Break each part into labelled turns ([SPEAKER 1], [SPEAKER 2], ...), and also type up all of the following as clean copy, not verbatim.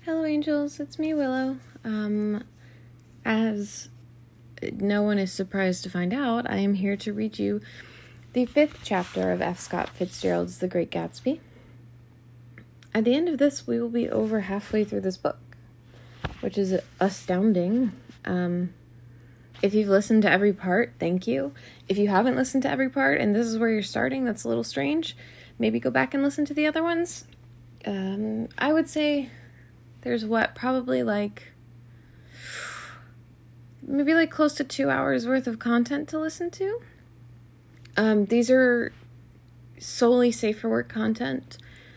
[SPEAKER 1] Hello, angels. It's me, Willow. As no one is surprised to find out, I am here to read you the 5th chapter of F. Scott Fitzgerald's The Great Gatsby. At the end of this, we will be over halfway through this book, which is astounding. If you've listened to every part, thank you. If you haven't listened to every part and this is where you're starting, that's a little strange. Maybe go back and listen to the other ones. I would say there's probably maybe close to 2 hours worth of content to listen to. These are solely safe for work content.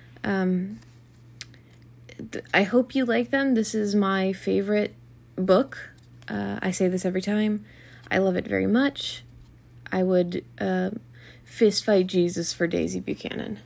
[SPEAKER 1] I hope you like them. This is my favorite book. I say this every time. I love it very much. I would fist fight Jesus for Daisy Buchanan.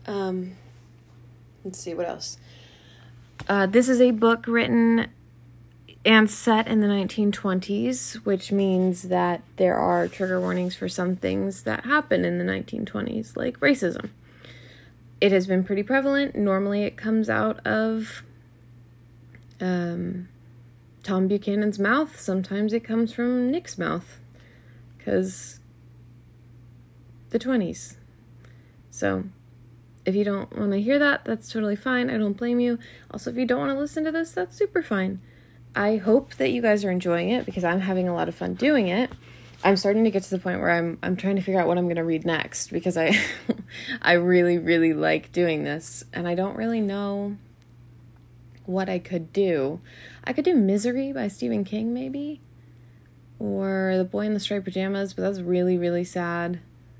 [SPEAKER 1] Let's see, what else? This is a book written and set in the 1920s, which means that there are trigger warnings for some things that happen in the 1920s, like racism. It has been pretty prevalent. Normally it comes out of Tom Buchanan's mouth. Sometimes it comes from Nick's mouth, because the 20s. So if you don't want to hear that, that's totally fine. I don't blame you. Also, if you don't want to listen to this, that's super fine. I hope that you guys are enjoying it, because I'm having a lot of fun doing it. I'm starting to get to the point where I'm trying to figure out what I'm going to read next, because I really, really like doing this, and I don't really know what I could do. I could do Misery by Stephen King, maybe, or The Boy in the Striped Pajamas, but that's really, really sad.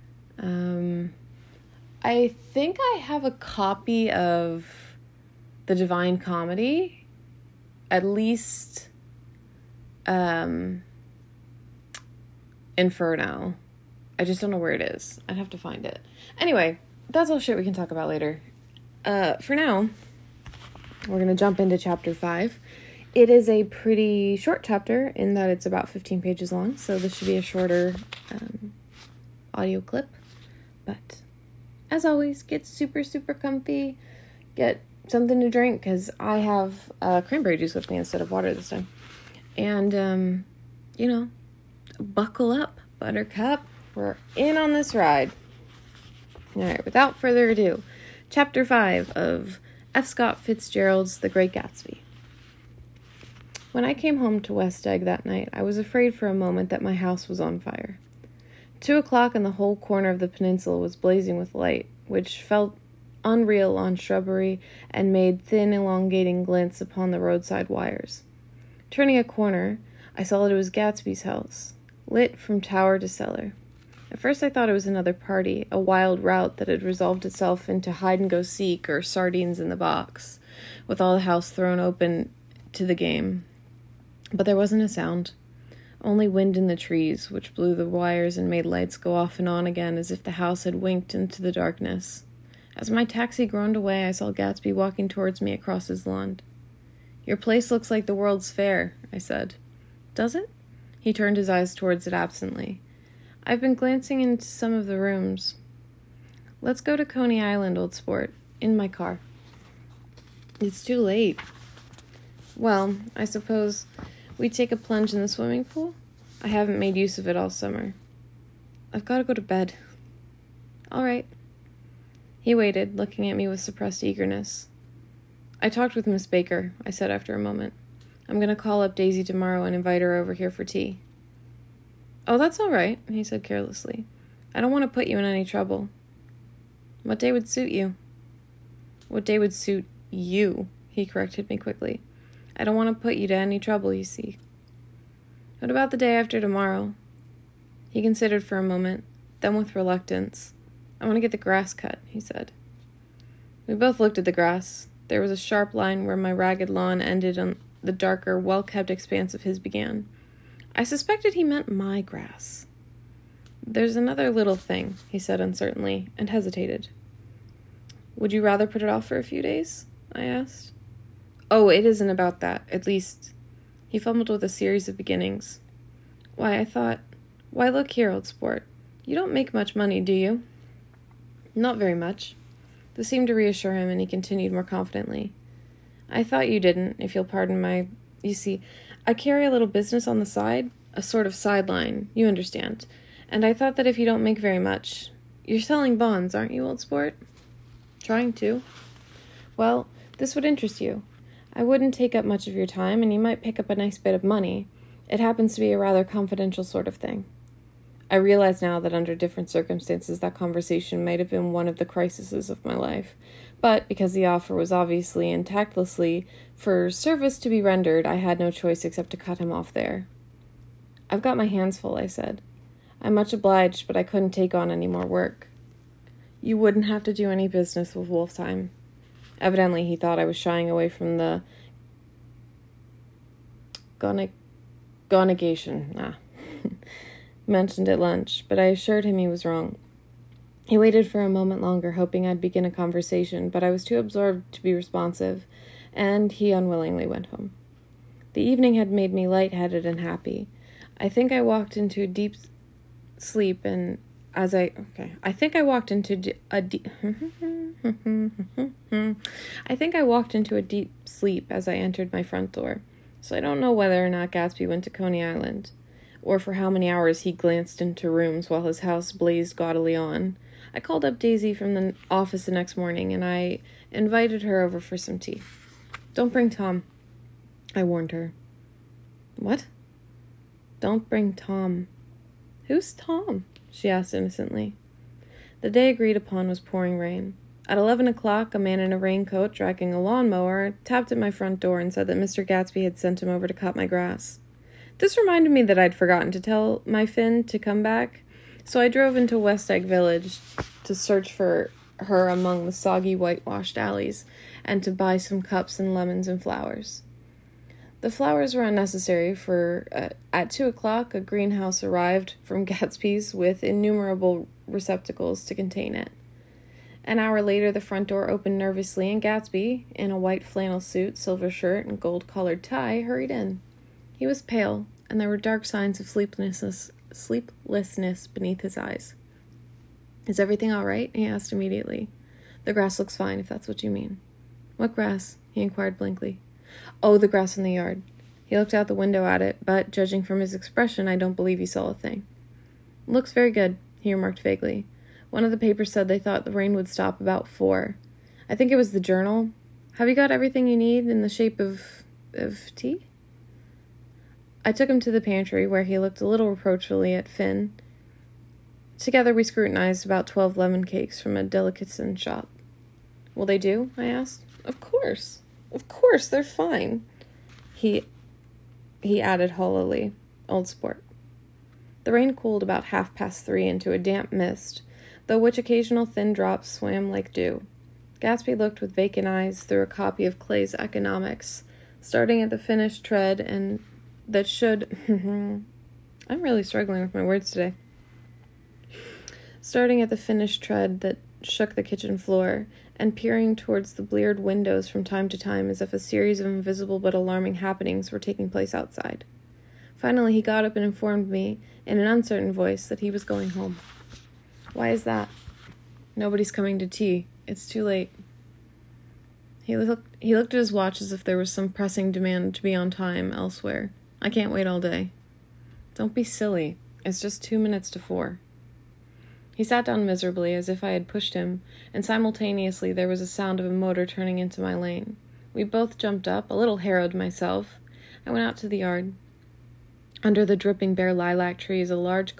[SPEAKER 1] I think I have a copy of The Divine Comedy, at least Inferno. I just don't know where it is. I'd have to find it. Anyway, that's all shit we can talk about later. For now, we're going to jump into chapter 5. It is a pretty short chapter in that it's about 15 pages long, so this should be a shorter audio clip. But as always, get super, super comfy. Get something to drink, because I have cranberry juice with me instead of water this time. And, buckle up, Buttercup. We're in on this ride. All right, without further ado, Chapter 5 of F. Scott Fitzgerald's The Great Gatsby. When I came home to West Egg that night, I was afraid for a moment that my house was on fire. 2 o'clock and the whole corner of the peninsula was blazing with light, which felt unreal on shrubbery and made thin, elongating glints upon the roadside wires. Turning a corner, I saw that it was Gatsby's house, lit from tower to cellar. At first I thought it was another party, a wild rout that had resolved itself into hide-and-go-seek or sardines in the box, with all the house thrown open to the game. But there wasn't a sound. Only wind in the trees, which blew the wires and made lights go off and on again as if the house had winked into the darkness. As my taxi groaned away, I saw Gatsby walking towards me across his lawn. "Your place looks like the World's Fair," I said. "Does it?" He turned his eyes towards it absently. "I've been glancing into some of the rooms. Let's go to Coney Island, old sport. In my car." "It's too late." "Well, I suppose we'd take a plunge in the swimming pool? I haven't made use of it all summer." "I've got to go to bed." "All right." He waited, looking at me with suppressed eagerness. "I talked with Miss Baker," I said after a moment. "I'm going to call up Daisy tomorrow and invite her over here for tea." "Oh, that's all right," he said carelessly. "I don't want to put you in any trouble." "What day would suit you?" "What day would suit you," he corrected me quickly. "I don't want to put you to any trouble, you see." "What about the day after tomorrow?" He considered for a moment, then with reluctance. "I want to get the grass cut," he said. We both looked at the grass. There was a sharp line where my ragged lawn ended and the darker, well-kept expanse of his began. I suspected he meant my grass. "There's another little thing," he said uncertainly, and hesitated. "Would you rather put it off for a few days?" I asked. "Oh, it isn't about that. At least..." He fumbled with a series of beginnings. Why, look here, old sport. You don't make much money, do you?" "Not very much." This seemed to reassure him, and he continued more confidently. I thought you didn't, if you'll pardon my... You see, I carry a little business on the side, a sort of sideline, you understand. And I thought that if you don't make very much... You're selling bonds, aren't you, old sport? Trying to. Well, this would interest you. I wouldn't take up much of your time, and you might pick up a nice bit of money. It happens to be a rather confidential sort of thing. I realize now that under different circumstances that conversation might have been one of the crises of my life. But because the offer was obviously and tactlessly for service to be rendered, I had no choice except to cut him off there. I've got my hands full, I said. I'm much obliged, but I couldn't take on any more work. You wouldn't have to do any business with Wolfsheim. Evidently, he thought I was shying away from the Gonegation mentioned at lunch, but I assured him he was wrong. He waited for a moment longer, hoping I'd begin a conversation, but I was too absorbed to be responsive, and he unwillingly went home. The evening had made me lightheaded and happy. I think I walked into a deep sleep, and I think I walked into a deep sleep as I entered my front door. So I don't know whether or not Gatsby went to Coney Island, or for how many hours he glanced into rooms while his house blazed gaudily on. I called up Daisy from the office the next morning, and I invited her over for some tea. Don't bring Tom, I warned her. What? Don't bring Tom. Who's Tom? She asked innocently. The day agreed upon was pouring rain. At 11 o'clock, a man in a raincoat, dragging a lawnmower, tapped at my front door and said that Mr. Gatsby had sent him over to cut my grass. This reminded me that I'd forgotten to tell my Finn to come back, so I drove into West Egg Village to search for her among the soggy, whitewashed alleys, and to buy some cups and lemons and flowers. The flowers were unnecessary, for at 2 o'clock a greenhouse arrived from Gatsby's with innumerable receptacles to contain it. An hour later, the front door opened nervously, and Gatsby, in a white flannel suit, silver shirt, and gold-collared tie, hurried in. He was pale, and there were dark signs of sleeplessness beneath his eyes. Is everything all right? He asked immediately. The grass looks fine, if that's what you mean. What grass? He inquired blankly. Oh, the grass in the yard. He looked out the window at it, but, judging from his expression, I don't believe he saw a thing. Looks very good, he remarked vaguely. One of the papers said they thought the rain would stop about 4. I think it was the Journal. Have you got everything you need in the shape of tea? I took him to the pantry, where he looked a little reproachfully at Finn. Together we scrutinized about 12 lemon cakes from a delicatessen shop. Will they do? I asked. Of course, they're fine. He added hollowly, old sport. The rain cooled about 3:30 into a damp mist, though which occasional thin drops swam like dew. Gatsby looked with vacant eyes through a copy of Clay's Economics, starting at the finished tread and that should... I'm really struggling with my words today. Starting at the finished tread that shook the kitchen floor, and peering towards the bleared windows from time to time as if a series of invisible but alarming happenings were taking place outside. Finally, he got up and informed me, in an uncertain voice, that he was going home. Why is that? Nobody's coming to tea. It's too late. He looked at his watch as if there was some pressing demand to be on time elsewhere. I can't wait all day. Don't be silly. It's just 2 minutes to 4. He sat down miserably, as if I had pushed him, and simultaneously there was a sound of a motor turning into my lane. We both jumped up, a little harrowed myself. I went out to the yard. Under the dripping bare lilac trees, a large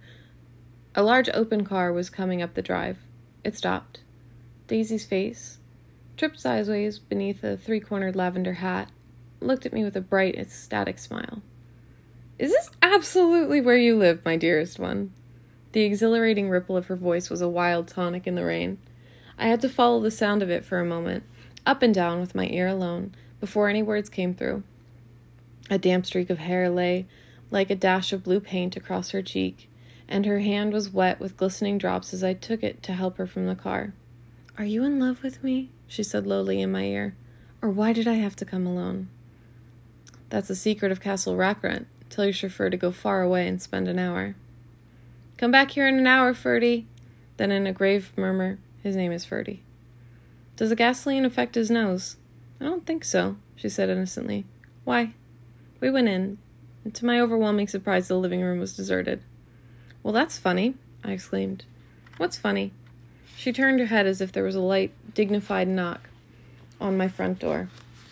[SPEAKER 1] open car was coming up the drive. It stopped. Daisy's face, tripped sideways beneath a 3-cornered lavender hat, looked at me with a bright, ecstatic smile. Is this absolutely where you live, my dearest one? The exhilarating ripple of her voice was a wild tonic in the rain. I had to follow the sound of it for a moment, up and down with my ear alone, before any words came through. A damp streak of hair lay like a dash of blue paint across her cheek, and her hand was wet with glistening drops as I took it to help her from the car. Are you in love with me? She said lowly in my ear. Or why did I have to come alone? That's the secret of Castle Rackrent. Tell your chauffeur to go far away and spend an hour. Come back here in an hour, Ferdy. Then in a grave murmur, his name is Ferdy. Does the gasoline affect his nose? I don't think so, she said innocently. Why? We went in, and to my overwhelming surprise, the living room was deserted. Well, that's funny, I exclaimed. What's funny? She turned her head as if there was a light, dignified knock on my front door.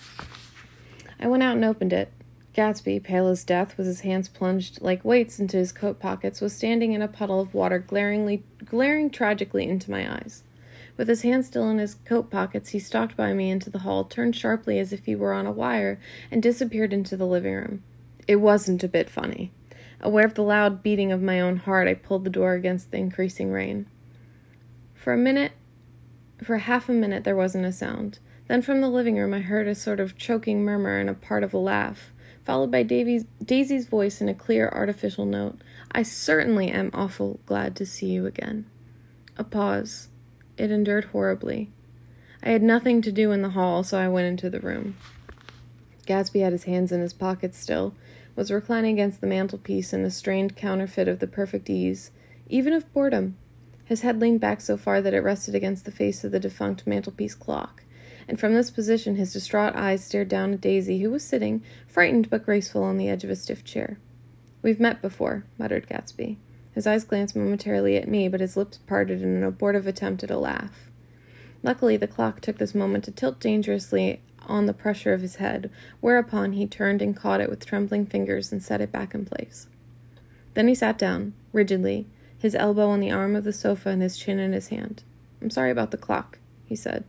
[SPEAKER 1] I went out and opened it. Gatsby, pale as death, with his hands plunged like weights into his coat pockets, was standing in a puddle of water glaring tragically into my eyes. With his hands still in his coat pockets, he stalked by me into the hall, turned sharply as if he were on a wire, and disappeared into the living room. It wasn't a bit funny. Aware of the loud beating of my own heart, I pulled the door against the increasing rain. For half a minute, there wasn't a sound. Then from the living room, I heard a sort of choking murmur and a part of a laugh, followed by Daisy's voice in a clear, artificial note. I certainly am awful glad to see you again. A pause. It endured horribly. I had nothing to do in the hall, so I went into the room. Gatsby had his hands in his pockets still, was reclining against the mantelpiece in a strained counterfeit of the perfect ease, even of boredom. His head leaned back so far that it rested against the face of the defunct mantelpiece clock, and from this position his distraught eyes stared down at Daisy, who was sitting, frightened but graceful, on the edge of a stiff chair. We've met before, muttered Gatsby. His eyes glanced momentarily at me, but his lips parted in an abortive attempt at a laugh. Luckily, the clock took this moment to tilt dangerously on the pressure of his head, whereupon he turned and caught it with trembling fingers and set it back in place. Then he sat down, rigidly, his elbow on the arm of the sofa and his chin in his hand. I'm sorry about the clock, he said.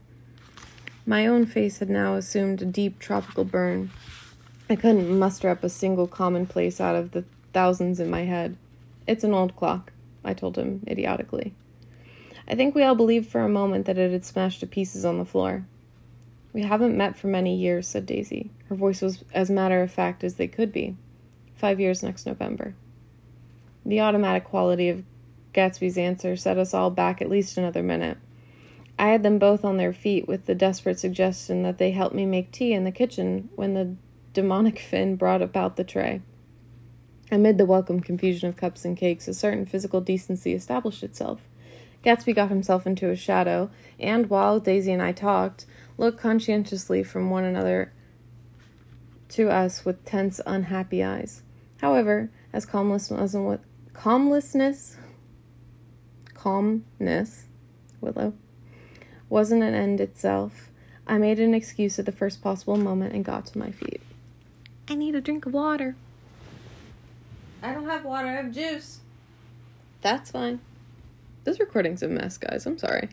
[SPEAKER 1] My own face had now assumed a deep tropical burn. I couldn't muster up a single commonplace out of the thousands in my head. It's an old clock, I told him idiotically. I think we all believed for a moment that it had smashed to pieces on the floor. We haven't met for many years, said Daisy. Her voice was as matter-of-fact as they could be. 5 years next November. The automatic quality of Gatsby's answer set us all back at least another minute. I had them both on their feet with the desperate suggestion that they help me make tea in the kitchen when the demonic Finn brought about the tray. Amid the welcome confusion of cups and cakes, a certain physical decency established itself. Gatsby got himself into a shadow, and while Daisy and I talked, looked conscientiously from one another to us with tense, unhappy eyes. However, as calmness, Willow, wasn't an end itself, I made an excuse at the first possible moment and got to my feet. I need a drink of water. I don't have water, I have juice. That's fine. This recording's a mess, guys. I'm sorry.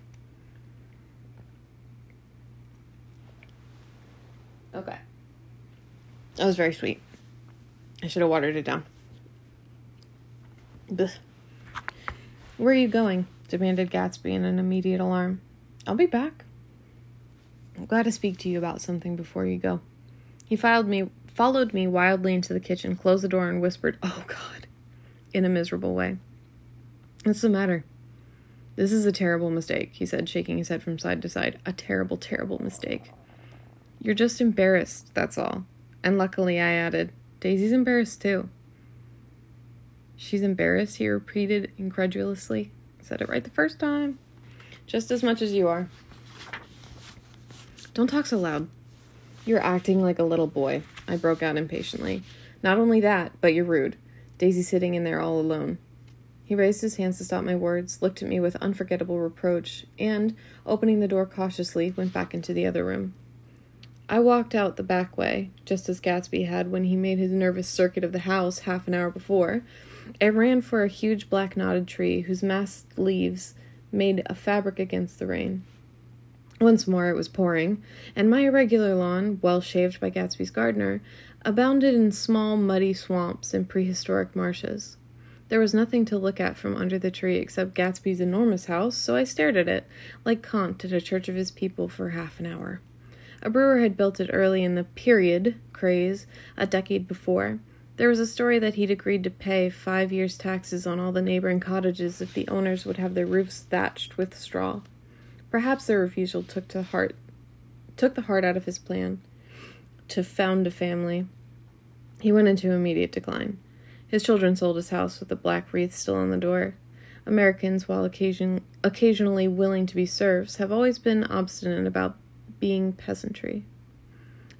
[SPEAKER 1] Okay. That was very sweet. I should have watered it down. Blech. Where are you going? Demanded Gatsby in an immediate alarm. I'll be back. I'm glad to speak to you about something before you go. He followed me wildly into the kitchen, closed the door, and whispered, "Oh, God," in a miserable way. What's the matter? This is a terrible mistake, he said, shaking his head from side to side. A terrible, terrible mistake. You're just embarrassed, that's all. And luckily, I added, Daisy's embarrassed too. She's embarrassed, he repeated incredulously. Said it right the first time. Just as much as you are. Don't talk so loud. You're acting like a little boy, I broke out impatiently. Not only that, but you're rude. Daisy's sitting in there all alone. He raised his hands to stop my words, looked at me with unforgettable reproach, and, opening the door cautiously, went back into the other room. I walked out the back way, just as Gatsby had when he made his nervous circuit of the house half an hour before. I ran for a huge black knotted tree whose massed leaves made a fabric against the rain. Once more it was pouring, and my irregular lawn, well shaved by Gatsby's gardener, abounded in small, muddy swamps and prehistoric marshes. There was nothing to look at from under the tree except Gatsby's enormous house, so I stared at it, like Kant at a church of his people, for half an hour. A brewer had built it early in the period craze, a decade before. There was a story that he'd agreed to pay 5 years' taxes on all the neighboring cottages if the owners would have their roofs thatched with straw. Perhaps their refusal took the heart out of his plan to found a family. He went into immediate decline. His children sold his house with the black wreath still on the door. Americans, while occasionally willing to be serfs, have always been obstinate about being peasantry.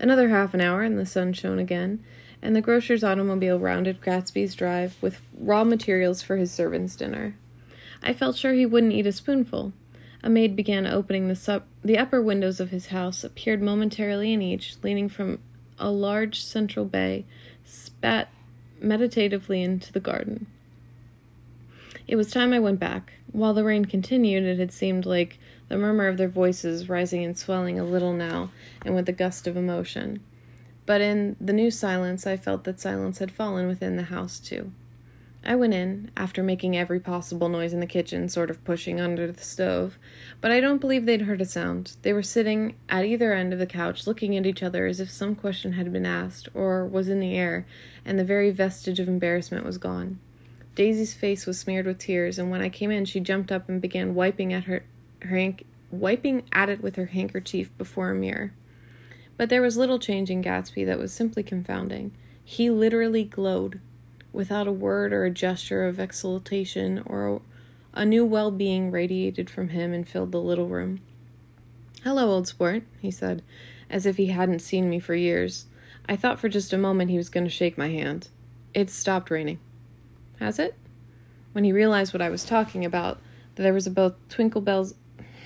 [SPEAKER 1] Another half an hour, and the sun shone again, and the grocer's automobile rounded Gatsby's drive with raw materials for his servants' dinner. I felt sure he wouldn't eat a spoonful. A maid began opening the upper windows of his house, appeared momentarily in each, leaning from a large central bay, spat meditatively into the garden. It was time I went back. While the rain continued, it had seemed like the murmur of their voices rising and swelling a little now, and with a gust of emotion. But in the new silence, I felt that silence had fallen within the house, too. I went in, after making every possible noise in the kitchen, sort of pushing under the stove, but I don't believe they'd heard a sound. They were sitting at either end of the couch, looking at each other as if some question had been asked, or was in the air, and the very vestige of embarrassment was gone. Daisy's face was smeared with tears, and when I came in, she jumped up and began wiping at it with her handkerchief before a mirror. But there was little change in Gatsby that was simply confounding. He literally glowed. Without a word or a gesture of exultation, or a new well-being radiated from him and filled the little room. "Hello, old sport," he said, as if he hadn't seen me for years. I thought for just a moment he was going to shake my hand. "It's stopped raining." "Has it?" When he realized what I was talking about, there were twinkle bells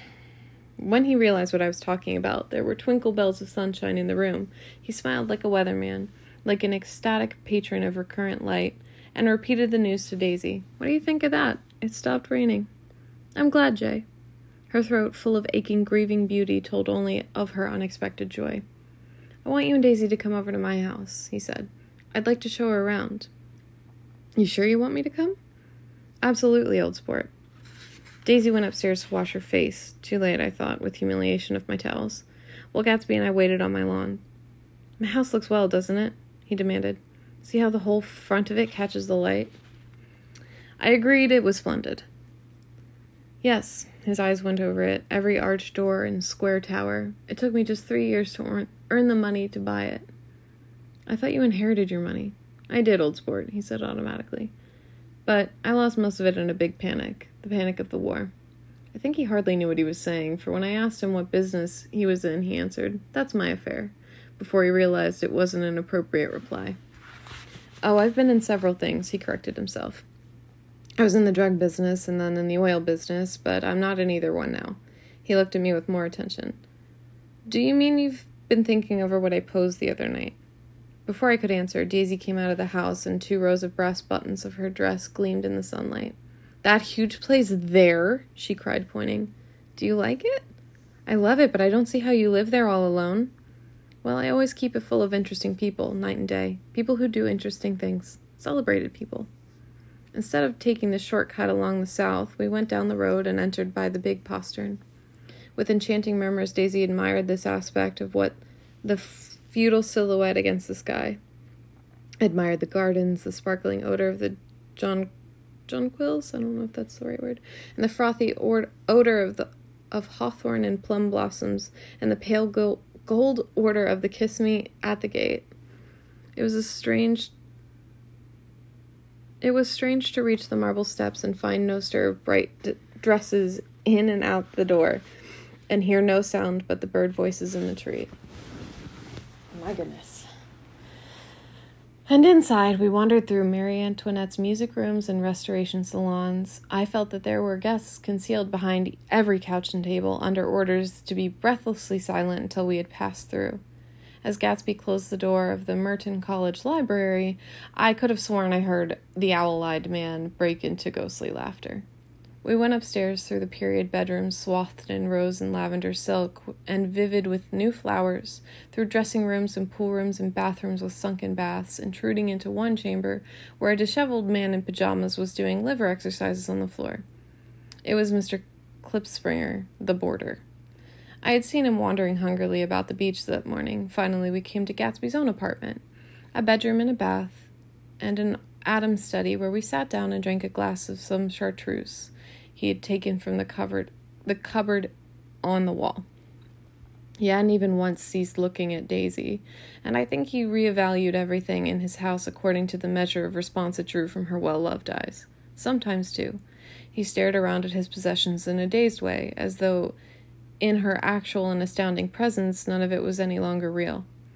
[SPEAKER 1] of sunshine in the room. He smiled like a weatherman, like an ecstatic patron of recurrent light, and repeated the news to Daisy. "What do you think of that? It stopped raining." "I'm glad, Jay." Her throat, full of aching, grieving beauty, told only of her unexpected joy. "I want you and Daisy to come over to my house," he said. "I'd like to show her around." "You sure you want me to come?" "Absolutely, old sport." Daisy went upstairs to wash her face. Too late, I thought, with humiliation of my towels, while Gatsby and I waited on my lawn. "My house looks well, doesn't it?" he demanded. "See how the whole front of it catches the light?" I agreed it was splendid. "Yes," his eyes went over it, every arched door and square tower. "It took me just 3 years to earn the money to buy it." "I thought you inherited your money." "I did, old sport," he said automatically. "But I lost most of it in a big panic, the panic of the war." I think he hardly knew what he was saying, for when I asked him what business he was in, he answered, "That's my affair," before he realized it wasn't an appropriate reply. "Oh, I've been in several things," he corrected himself. "I was in the drug business and then in the oil business, but I'm not in either one now." He looked at me with more attention. "Do you mean you've been thinking over what I posed the other night?" Before I could answer, Daisy came out of the house, and 2 rows of brass buttons of her dress gleamed in the sunlight. "That huge place there?" she cried, pointing. "Do you like it?" "I love it, but I don't see how you live there all alone." "Well, I always keep it full of interesting people, night and day. People who do interesting things. Celebrated people." Instead of taking the shortcut along the south, we went down the road and entered by the big postern. With enchanting murmurs, Daisy admired this aspect of what the feudal silhouette against the sky. Admired the gardens, the sparkling odor of the jonquils, I don't know if that's the right word, and the frothy odor of hawthorn and plum blossoms, and the pale gold order of the kiss me at the gate. It was strange to reach the marble steps and find no stir of bright dresses in and out the door, and hear no sound but the bird voices in the tree. My goodness. And inside, we wandered through Marie Antoinette's music rooms and restoration salons. I felt that there were guests concealed behind every couch and table, under orders to be breathlessly silent until we had passed through. As Gatsby closed the door of the Merton College Library, I could have sworn I heard the owl-eyed man break into ghostly laughter. We went upstairs through the period bedrooms swathed in rose and lavender silk and vivid with new flowers, through dressing rooms and pool rooms and bathrooms with sunken baths, intruding into one chamber where a disheveled man in pajamas was doing liver exercises on the floor. It was Mr. Klipspringer, the boarder. I had seen him wandering hungrily about the beach that morning. Finally, we came to Gatsby's own apartment, a bedroom and a bath, and an Adam's study where we sat down and drank a glass of some chartreuse he had taken from the cupboard on the wall. He hadn't even once ceased looking at Daisy, and I think he reevaluated everything in his house according to the measure of response it drew from her well-loved eyes. Sometimes, too, he stared around at his possessions in a dazed way, as though in her actual and astounding presence none of it was any longer real.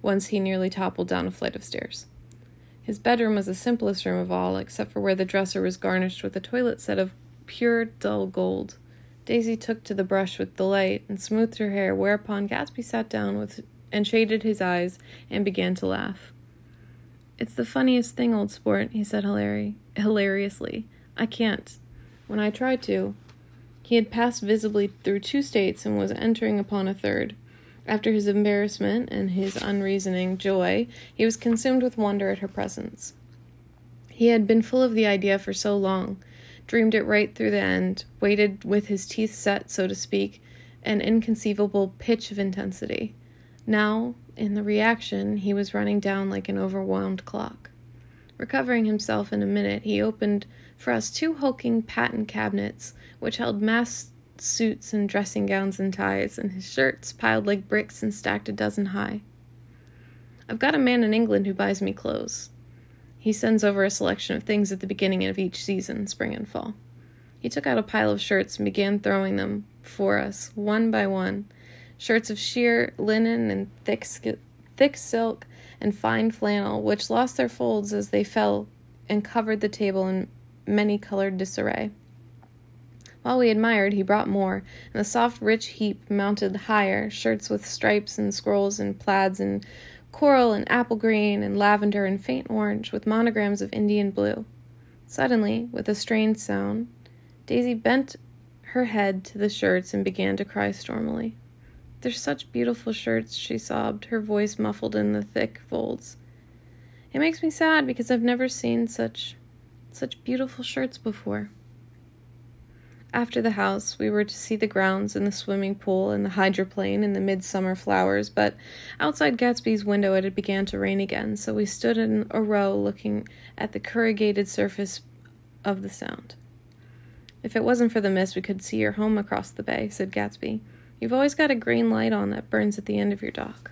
[SPEAKER 1] Once he nearly toppled down a flight of stairs. His bedroom was the simplest room of all, except for where the dresser was garnished with a toilet set of pure, dull gold. Daisy took to the brush with delight and smoothed her hair, whereupon Gatsby sat down and shaded his eyes and began to laugh. "It's the funniest thing, old sport," he said hilariously. "I can't. When I try to..." He had passed visibly through 2 states and was entering upon a third. After his embarrassment and his unreasoning joy, he was consumed with wonder at her presence. He had been full of the idea for so long, dreamed it right through the end, waited with his teeth set, so to speak, an inconceivable pitch of intensity. Now, in the reaction, he was running down like an overwhelmed clock. Recovering himself in a minute, he opened for us 2 hulking patent cabinets, which held mass suits and dressing gowns and ties, and his shirts piled like bricks and stacked a dozen high. "I've got a man in England who buys me clothes. He sends over a selection of things at the beginning of each season, spring and fall." He took out a pile of shirts and began throwing them for us, one by one. Shirts of sheer linen and thick silk and fine flannel, which lost their folds as they fell and covered the table in many-colored disarray. While we admired, he brought more, and the soft, rich heap mounted higher, shirts with stripes and scrolls and plaids and coral and apple green and lavender and faint orange with monograms of Indian blue. Suddenly, with a strained sound, Daisy bent her head to the shirts and began to cry stormily. "They're such beautiful shirts," she sobbed, her voice muffled in the thick folds. "It makes me sad because I've never seen such beautiful shirts before." After the house, we were to see the grounds and the swimming pool and the hydroplane and the midsummer flowers, but outside Gatsby's window it had begun to rain again, so we stood in a row looking at the corrugated surface of the Sound. "If it wasn't for the mist, we could see your home across the bay," said Gatsby. "You've always got a green light on that burns at the end of your dock."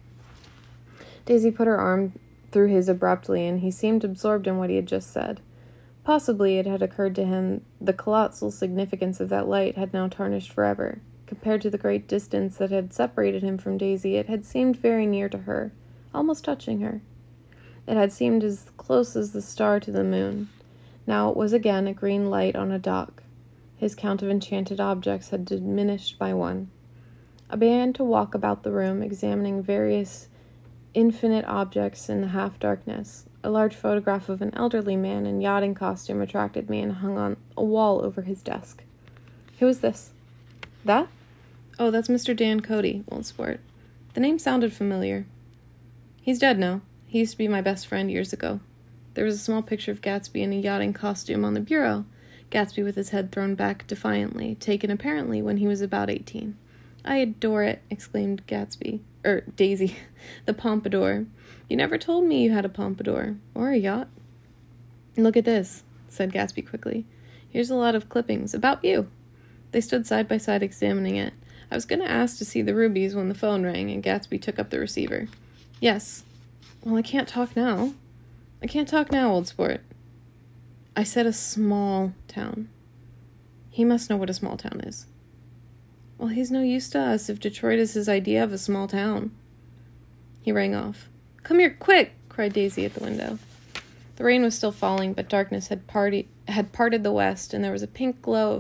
[SPEAKER 1] Daisy put her arm through his abruptly, and he seemed absorbed in what he had just said. Possibly it had occurred to him the colossal significance of that light had now tarnished forever. Compared to the great distance that had separated him from Daisy, it had seemed very near to her, almost touching her. It had seemed as close as the star to the moon. Now it was again a green light on a dock. His count of enchanted objects had diminished by 1. I began to walk about the room, examining various infinite objects in the half-darkness. A large photograph of an elderly man in yachting costume attracted me and hung on a wall over his desk. "Who is this?" "That? Oh, that's Mr. Dan Cody, old sport." The name sounded familiar. "He's dead now. He used to be my best friend years ago." There was a small picture of Gatsby in a yachting costume on the bureau, Gatsby with his head thrown back defiantly, taken apparently when he was about 18. "I adore it," exclaimed Daisy. "The pompadour. You never told me you had a pompadour, or a yacht." "Look at this," said Gatsby quickly. "Here's a lot of clippings about you." They stood side by side examining it. I was going to ask to see the rubies when the phone rang, and Gatsby took up the receiver. "Yes. Well, I can't talk now. Old sport." "I said a small town." "He must know what a small town is." "Well, he's no use to us if Detroit is his idea of a small town." He rang off. "Come here, quick!" cried Daisy at the window. The rain was still falling, but darkness had parted the west, and there was a pink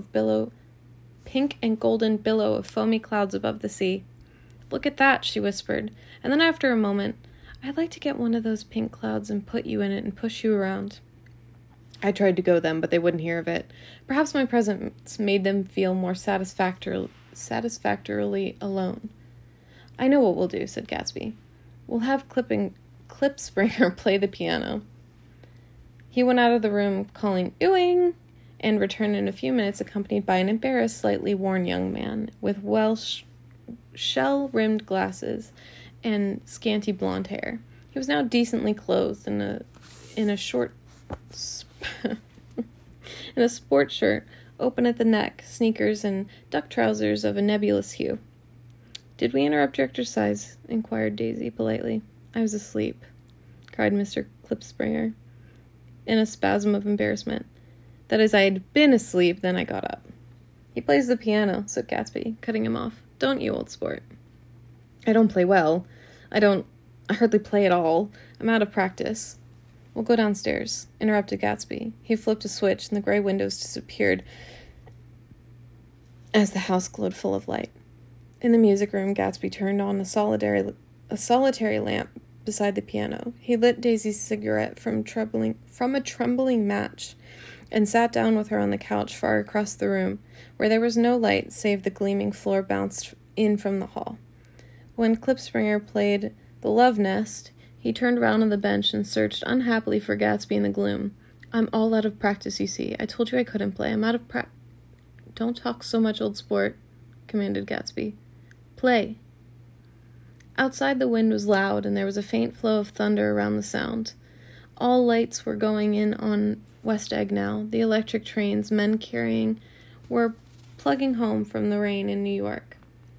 [SPEAKER 1] and golden billow of foamy clouds above the sea. "Look at that," she whispered, and then after a moment, "I'd like to get one of those pink clouds and put you in it and push you around." I tried to go them, but they wouldn't hear of it. Perhaps my presence made them feel more satisfactorily alone. "I know what we'll do," said Gatsby. "We'll have Klipspringer play the piano." He went out of the room, calling "Ewing," and returned in a few minutes accompanied by an embarrassed, slightly worn young man with shell-rimmed glasses and scanty blonde hair. He was now decently clothed in a sport shirt, open at the neck, sneakers, and duck trousers of a nebulous hue. "Did we interrupt your exercise?" inquired Daisy politely. "I was asleep," cried Mr. Klipspringer, in a spasm of embarrassment. "That is, I had been asleep, then I got up." "He plays the piano," said Gatsby, cutting him off. "Don't you, old sport?" "I don't play well. I I hardly play at all. I'm out of practice. We'll go downstairs, interrupted Gatsby. He flipped a switch and the gray windows disappeared as the house glowed full of light. In the music room, Gatsby turned on a solitary lamp beside the piano. He lit Daisy's cigarette from a trembling match and sat down with her on the couch far across the room, where there was no light save the gleaming floor bounced in from the hall. When Klipspringer played The Love Nest, he turned round on the bench and searched unhappily for Gatsby in the gloom. I'm all out of practice, you see. I told you I couldn't play. I'm out of practice. Don't talk so much, old sport, commanded Gatsby. Play. Outside the wind was loud, and there was a faint flow of thunder around the sound. All lights were going in on West Egg now. The electric trains men carrying were plugging home from the rain in New York.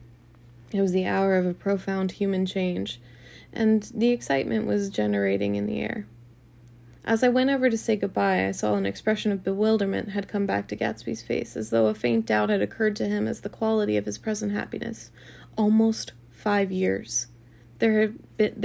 [SPEAKER 1] It was the hour of a profound human change, and the excitement was generating in the air. As I went over to say goodbye, I saw an expression of bewilderment had come back to Gatsby's face, as though a faint doubt had occurred to him as the quality of his present happiness. Almost 5 years. There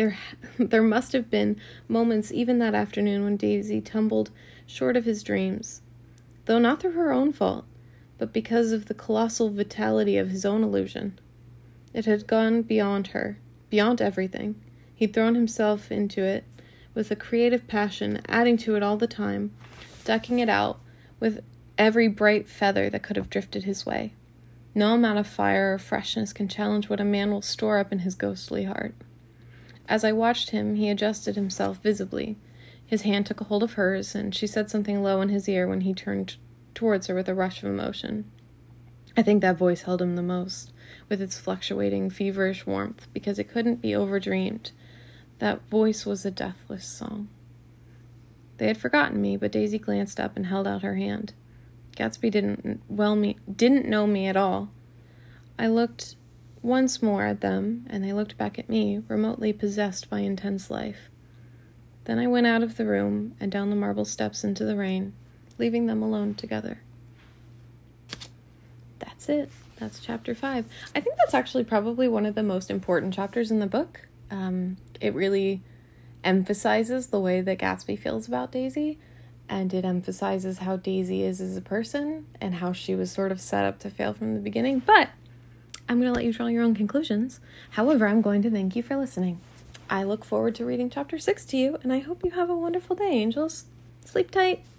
[SPEAKER 1] must have been moments even that afternoon when Daisy tumbled short of his dreams, though not through her own fault, but because of the colossal vitality of his own illusion. It had gone beyond her, beyond everything. He'd thrown himself into it with a creative passion, adding to it all the time, decking it out with every bright feather that could have drifted his way. No amount of fire or freshness can challenge what a man will store up in his ghostly heart. As I watched him, he adjusted himself visibly. His hand took a hold of hers, and she said something low in his ear when he turned towards her with a rush of emotion. I think that voice held him the most, with its fluctuating, feverish warmth, because it couldn't be overdreamed. That voice was a deathless song. They had forgotten me, but Daisy glanced up and held out her hand. Gatsby didn't know me at all. I looked once more at them, and they looked back at me, remotely possessed by intense life. Then I went out of the room and down the marble steps into the rain, leaving them alone together. That's it. That's chapter 5. I think that's actually probably one of the most important chapters in the book. It really emphasizes the way that Gatsby feels about Daisy, and it emphasizes how Daisy is as a person and how she was sort of set up to fail from the beginning. But I'm going to let you draw your own conclusions. However, I'm going to thank you for listening. I look forward to reading chapter 6 to you, and I hope you have a wonderful day, angels. Sleep tight.